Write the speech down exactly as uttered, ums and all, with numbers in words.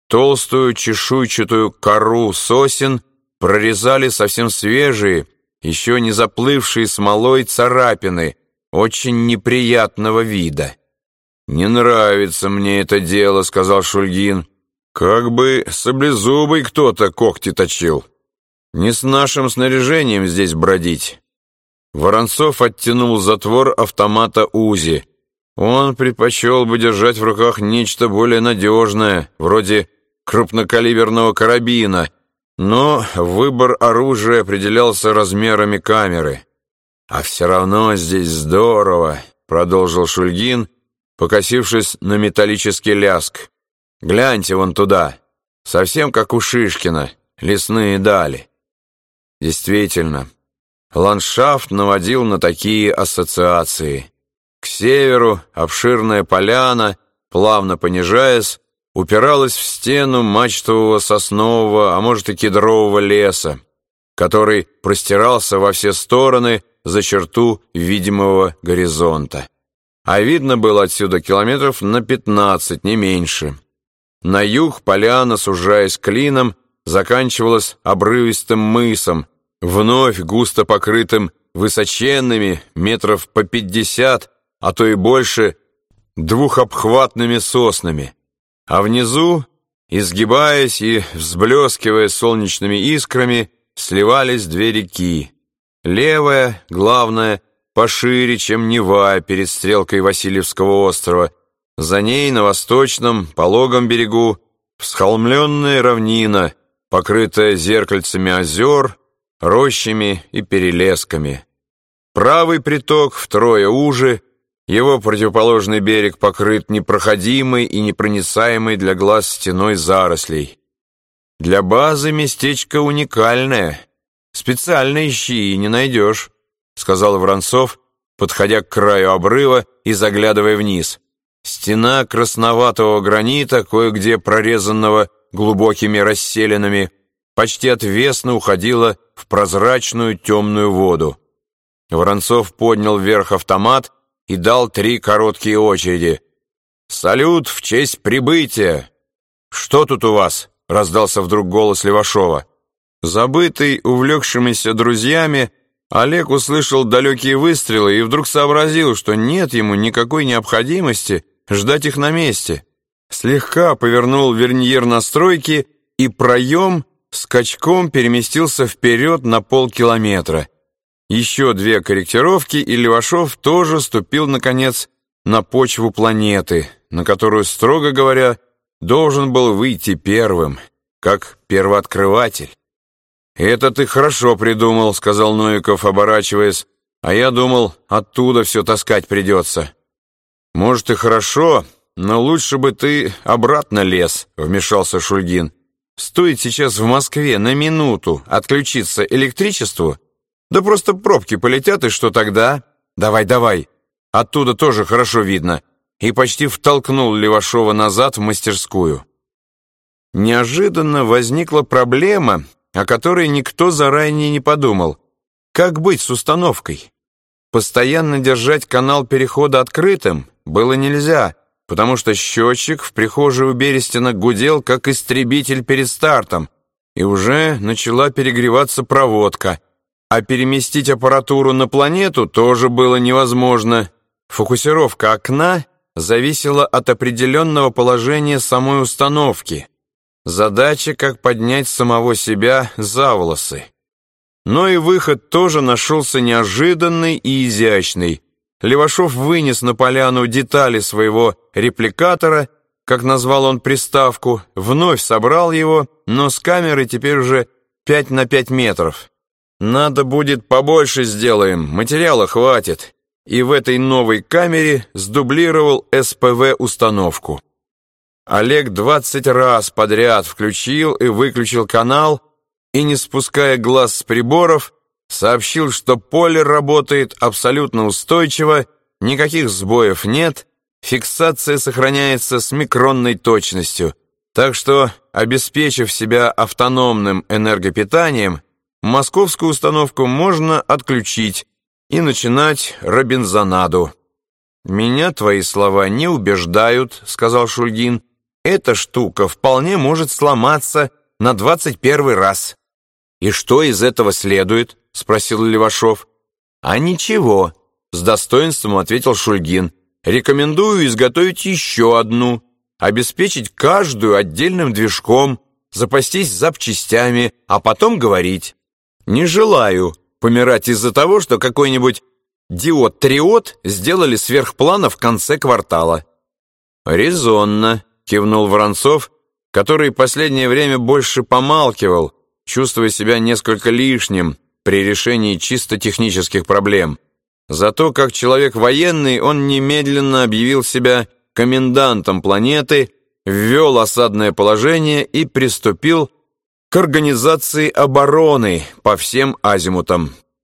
Толстую чешуйчатую кору сосен прорезали совсем свежие, еще не заплывшие смолой царапины, очень неприятного вида. «Не нравится мне это дело», — сказал Шульгин. «Как бы саблезубый кто-то когти точил. Не с нашим снаряжением здесь бродить». Воронцов оттянул затвор автомата УЗИ. Он предпочел бы держать в руках нечто более надежное, вроде крупнокалиберного карабина, но выбор оружия определялся размерами камеры. «А все равно здесь здорово», — продолжил Шульгин, покосившись на металлический ляск. «Гляньте вон туда, совсем как у Шишкина, лесные дали». Действительно, ландшафт наводил на такие ассоциации. К северу обширная поляна, плавно понижаясь, упиралась в стену мачтового соснового, а может и кедрового леса, который простирался во все стороны за черту видимого горизонта. А видно было отсюда километров на пятнадцать, не меньше. На юг поляна, сужаясь клином, заканчивалась обрывистым мысом, вновь густо покрытым высоченными, метров по пятьдесят, а то и больше, двухобхватными соснами. А внизу, изгибаясь и взблескивая солнечными искрами, сливались две реки. Левая, главная, пошире, чем Нева перед стрелкой Васильевского острова. За ней на восточном, пологом берегу, всхолмленная равнина, покрытая зеркальцами озер, рощами и перелесками. Правый приток втрое уже, его противоположный берег покрыт непроходимой и непроницаемой для глаз стеной зарослей. Для базы местечко уникальное. Специально ищи и не найдешь, сказал Воронцов, подходя к краю обрыва и заглядывая вниз. Стена красноватого гранита, кое-где прорезанного глубокими расселинами, почти отвесно уходила в прозрачную темную воду. Воронцов поднял вверх автомат и дал три короткие очереди. «Салют в честь прибытия!» «Что тут у вас?» — раздался вдруг голос Левашова. Забытый, увлекшимися друзьями, Олег услышал далекие выстрелы и вдруг сообразил, что нет ему никакой необходимости ждать их на месте. Слегка повернул верньер настройки, и проем скачком переместился вперед на полкилометра. Еще две корректировки, и Левашов тоже ступил, наконец, на почву планеты, на которую, строго говоря, должен был выйти первым, как первооткрыватель. «Это ты хорошо придумал», — сказал Новиков, оборачиваясь, «а я думал, оттуда все таскать придется». «Может, и хорошо, но лучше бы ты обратно лез», — вмешался Шульгин. «Стоит сейчас в Москве на минуту отключиться электричеству, да просто пробки полетят, и что тогда? Давай, давай, оттуда тоже хорошо видно», и почти втолкнул Левашова назад в мастерскую. Неожиданно возникла проблема, о которой никто заранее не подумал. Как быть с установкой? Постоянно держать канал перехода открытым было нельзя, потому что счетчик в прихожей у Берестина гудел, как истребитель перед стартом, и уже начала перегреваться проводка, а переместить аппаратуру на планету тоже было невозможно. Фокусировка окна зависела от определенного положения самой установки. Задача, как поднять самого себя за волосы. Но и выход тоже нашелся неожиданный и изящный. Левашов вынес на поляну детали своего репликатора, как назвал он приставку, вновь собрал его, но с камерой теперь уже пять на пять метров. «Надо будет побольше сделаем, материала хватит», и в этой новой камере сдублировал эс пэ вэ-установку. Олег двадцать раз подряд включил и выключил канал и, не спуская глаз с приборов, сообщил, что поле работает абсолютно устойчиво, никаких сбоев нет, фиксация сохраняется с микронной точностью, так что, обеспечив себя автономным энергопитанием, московскую установку можно отключить и начинать робинзонаду. «Меня твои слова не убеждают», — сказал Шульгин. эта штука вполне может сломаться на двадцать первый раз». «И что из этого следует?» — спросил Левашов. «А ничего», — с достоинством ответил Шульгин. «Рекомендую изготовить еще одну, обеспечить каждую отдельным движком, запастись запчастями, а потом говорить. Не желаю помирать из-за того, что какой-нибудь диод-триод сделали сверхплана в конце квартала». «Резонно», — кивнул Воронцов, который последнее время больше помалкивал, чувствуя себя несколько лишним при решении чисто технических проблем. Зато как человек военный он немедленно объявил себя комендантом планеты, ввел осадное положение и приступил к организации обороны по всем азимутам.